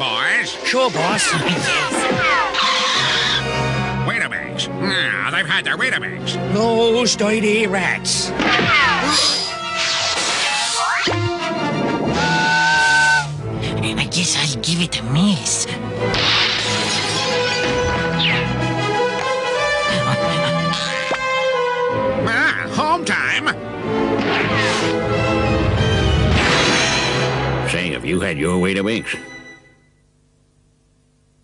boys. Sure, boss. Weetabix. Now they've had their Weetabix. Those dirty rats. I guess I'll give it a miss. Home time. Say, have you had your Weetabix?